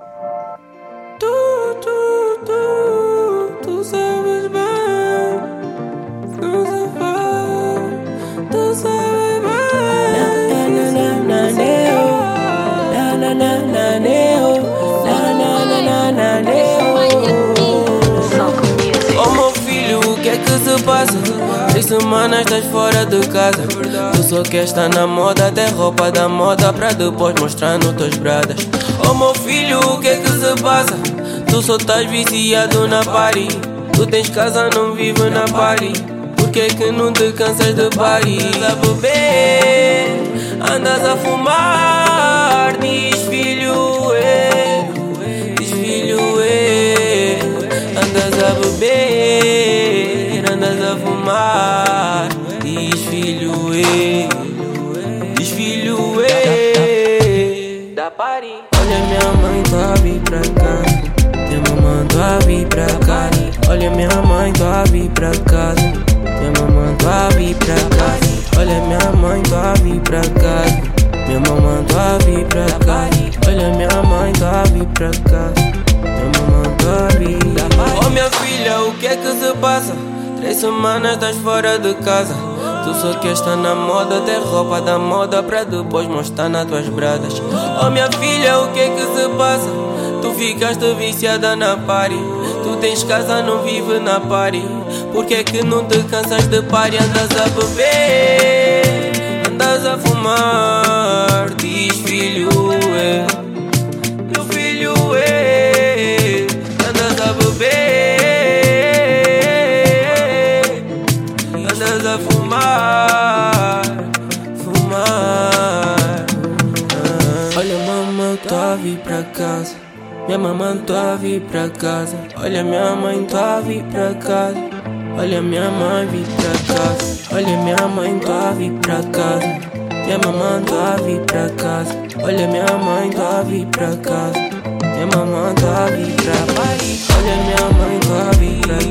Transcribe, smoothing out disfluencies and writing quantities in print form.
Tu sabes bem, não se faz, tu sabes bem. Oh meu filho, o que é que se passa? 3 semanas estás fora de casa. Tu só queres estar na moda, até roupa da moda pra depois mostrar nos teus bradas. Oh meu filho, o que é que se passa? Tu só estás viciado na party. Tu tens casa, não vive na party. Por que é que não te cansas de party? Andas a beber, andas a fumar. Diz filho, diz filho, andas a beber, andas a fumar. Diz filho, diz filho, da party. Olha minha mãe, tô a vir pra casa. Minha mamãe, tô a vir pra casa. Olha minha mãe, tô a vir pra casa. Minha mamãe, tô a vir pra casa. Olha minha mãe, tô a vir pra casa. Minha mamãe, tô a vir pra casa. Olha minha mãe, tô a vir pra casa. Minha mamãe, tô a vir. Oh minha filha, o que é que se passa? 3 semanas estás fora de casa. Tu só queres estar na moda, ter roupa da moda pra depois mostrar nas tuas bradas. Oh minha filha, o que é que se passa? Tu ficaste viciada na party. Tu tens casa, não vive na party. Por que é que não te cansas de party? Andas a beber, andas a fumar. Diz filho, meu filho, andas a beber, andas a fumar, fumar. Olha mamãe, tô a vir pra casa. Minha mamãe, tô a vir pra casa. Olha minha mãe, tô a vir pra casa. Olha minha mãe, vir pra casa. Olha minha mãe, tô a vir pra casa. Minha mamãe, tô a vir pra casa. Olha minha mãe, tô a vir pra casa. Minha mamãe, tô a vir pra casa. Olha minha mãe, tô a vir pra